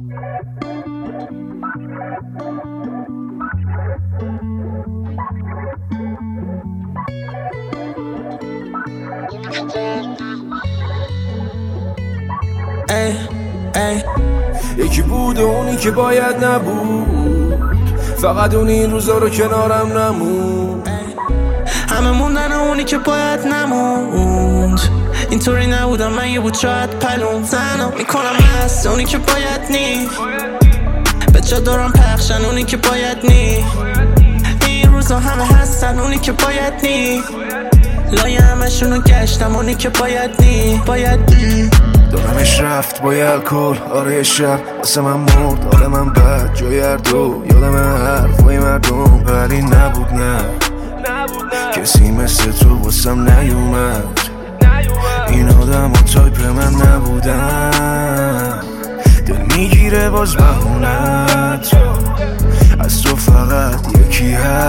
یکی بود اونی که باید نبود، فقط اون این روزا رو کنارم نموند. همه موندن اونی که باید نموند. اینطوری نبودم من یه بود شاید پلون زنم میکنم هست اونی که باید نی به جا دارم پخشن اونی که باید نی. این روزا همه هستن اونی که باید نی لایه همشونو گشتم اونی که باید نی دارمش رفت با یه الکل آره شب واسه من مرد حال من بد جای هر دو یادم حرفای مردم ولی نبود نه کسی مثل تو واسم نیومد. این آدم و تایپ من نبودم دل میگیره باز بهونت از تو فقط یکی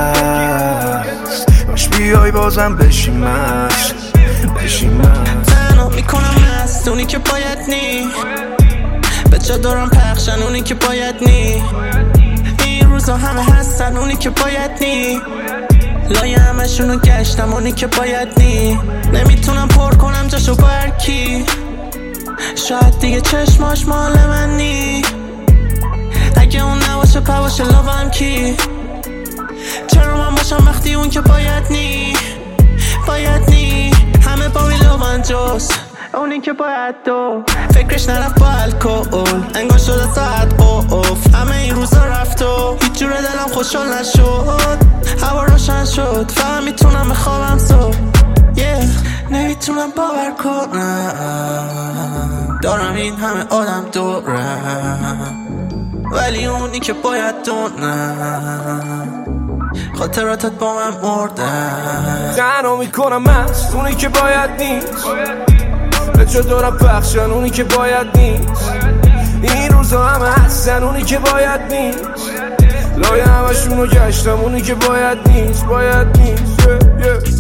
هست باش بیای بازم بشیم مست تنها میکنم هست اونی که باید نی به جا دارم پخشن اونی که باید نی. این روزا همه هستن اونی که باید نی لایه همشونو گشتم اونی که باید نی. نمیتونم پر کنم جاشو با هرکی شاید دیگه چشماش مال من نی. اگه اون نباشه پاشه لاوم کی چرا من باشم وقتی اون که باید نی همه با ویلوان جوز اونی که باید دو فکرش نرفت با الکل انگار شده ساعت اوف. همه این روزا رفت و هیچ جور دلم خوشحال نشد. هوا روشن شد فهم میتونم بخوابم صبح نمیتونم باور کنم دارم این همه آدم دورم ولی اونی که باید دونم خاطراتت با من مردن. تنها میکنم هست اونی که باید نیست به جا دارم پخشن اونی که باید نیست. این روزا همه هستن اونی که باید نیست لایه همشونو گشتم اونی که باید نیست